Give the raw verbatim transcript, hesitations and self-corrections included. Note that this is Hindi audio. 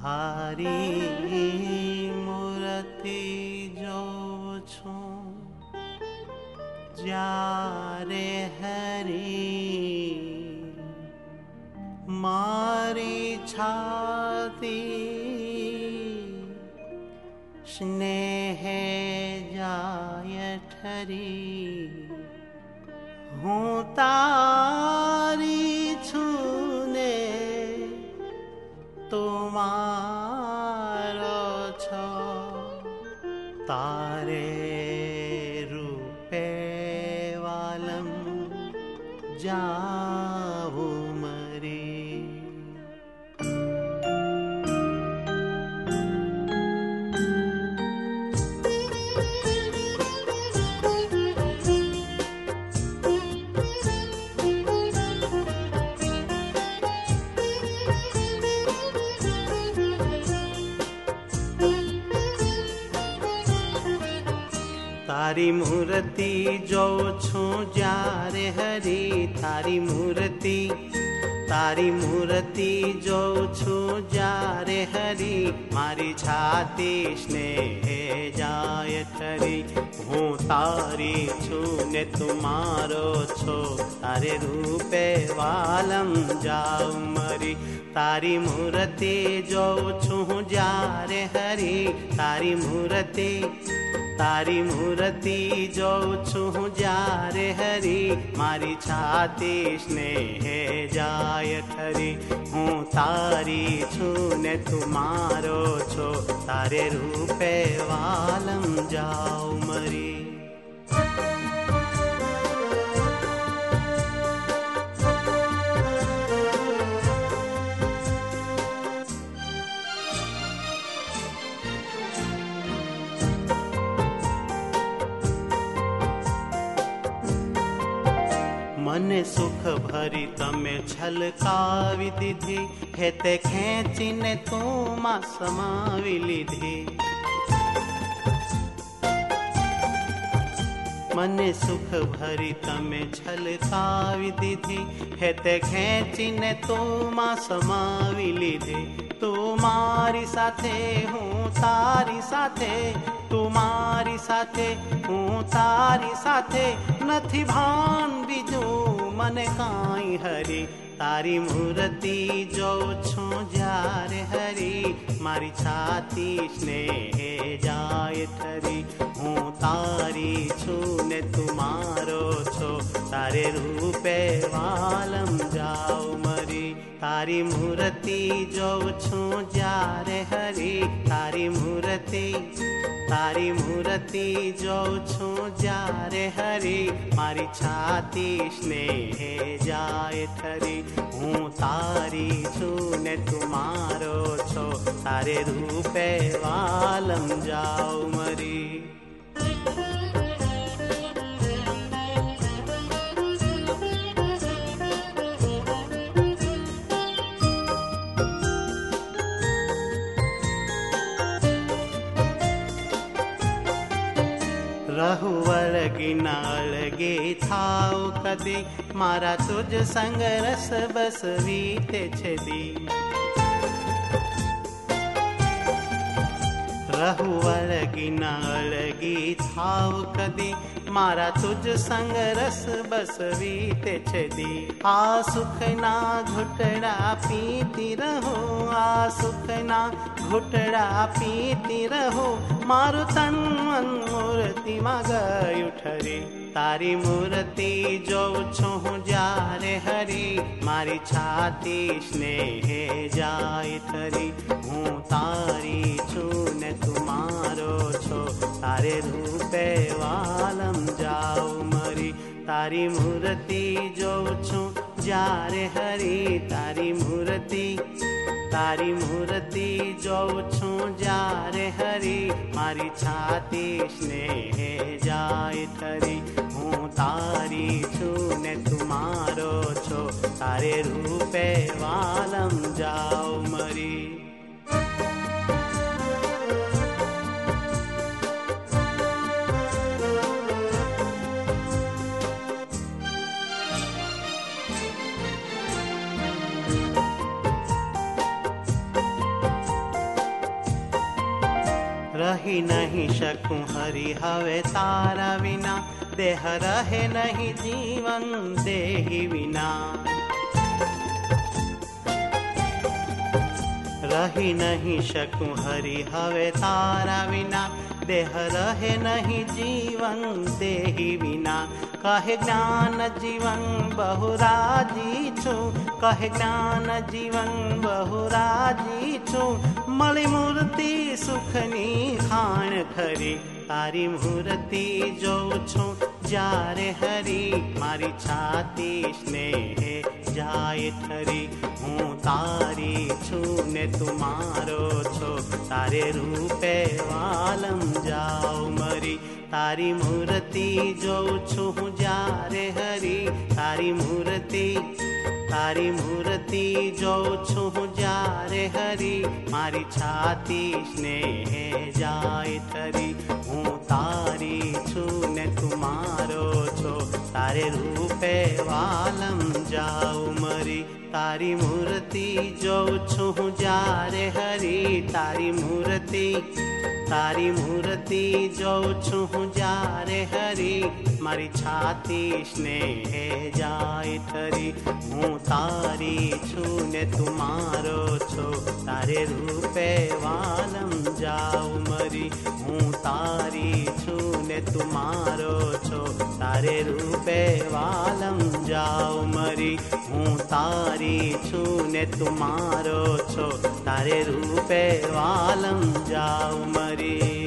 थारी मूर्ति जो छो जारे हरी मारी छाती स्नेह जाय ठरी हूँ तारी छूने तुम्हारो छो तारे रूपे वालम जाऊ मरी। तारी मूर्ति जो छू जारे हरी थारी मूर्ति तारी मूर्ति जो छू जारे हरी मारी छाती स्नेह जाय ठरी हूँ तारी छू ने तुम्हारो छो तारे रूपे वालम जाऊ मरी। तारी मूर्ति जो छू जारे हरी तारी मूर्ति तारी मूर्ति जो छू जारे हरी मारी छाती स्नेह जाय ठरी हूँ तारी छू ने तुम्हारो छो तारे रूपे वालम जाऊ मरी। मने सुख भरी तमे छलकावी दीधी हेते खेचीने तू मा समावी लीधी। मने सुख भरी तमे छलकावी दीधी हेते खेचीने तू मा समावी लीधी। तू मारी साथे हूँ तारी साथे तू मारी साथे हूँ तारी साथे नथी भान बीजू मने काई हरी। तारी मूर्ति जो छू जारे हरी मारी छाती स्नेह जाय ठरी हूँ तारी छू ने तुम्हारो छो तारे रूपे वालम जाऊ मरी। तारी मूर्ति जो छू जारे हरी तारी मूर्ति तारी मूर्ति जो छू जारे हरी मारी छाती स्नेह जाय ठरी हूँ तारी छू ने तुम्हारो छो तारे रूपे वालम जाऊ मरी। रहु वळगी न अळगे थाव कदी मारा तुझ संग रस बसवी ते छदी। रहु वळगी न अळगी थाव कदी मारा तुझ संग रस बसवी ते छदी। आ सुख ना घुटड़ा पीती रहो आ सुख ना घुटड़ा पीती रहो मारू तन मन मूर्ति मगय ठरी। तारी मूर्ति जो छू जारे हरी मारी छाती स्नेह जाय ठरी हूँ तारी छू ने तुम्हारो छो तारे रूपे वालम जाऊ मरी। तारी मूर्ति जो छू जारे हरी तारी मूर्ति तारी मूर्ति जो छू जारे हरी मारी छाती स्नेह जाय ठरी हूँ तारी छू ने तुम्हारो छो तारे रूपे वालम जाऊ मरी। रही नहीं सकूं हरि हवे तारा विना, देह रहे नहीं जीवन देहि विना। रही नहीं सकूं हरि हवे तारा विना, देह रहे नहीं जीवन देहि विना। कहे ज्ञान जीवन बहुराजी छु, कहे ज्ञान जीवन बहुराजी छु। मली मूर्ति सुखनी खाण खरी, तारी मूर्ति जो छु जारे हरी। मारी छाती स्नेह जाए ठरी, हूँ तारी छु ने तुम्हारो छो। तारे रूपे वालम जाओ मरी, तारी मूर्ति जो छु जारे हरी। तारी मूर्ति तारी मूर्ति जो छु जारे हरी। मारी छाती स्नेह जाए ठरी, हूँ तारी छु ने तुम्हारो छो। तारे रूपे वालम जाओ मरी, तारी मूर्ति जो छु जारे हरी। तारी मूर्ति तारी मूर्ति जो छु जारे हरी। मारी छाती स्नेह जाए ठरी, हूँ तारी छु ने तुम्हारो छो। तारे रूपे वालम जाओ मरी, हूँ तारी छु ने तुम्हारो छो। तारे रूपे वालम जाओ मरी, हूँ तारी छु ने तुम्हारो छो। तारे रूपे वालम जाओ मरी।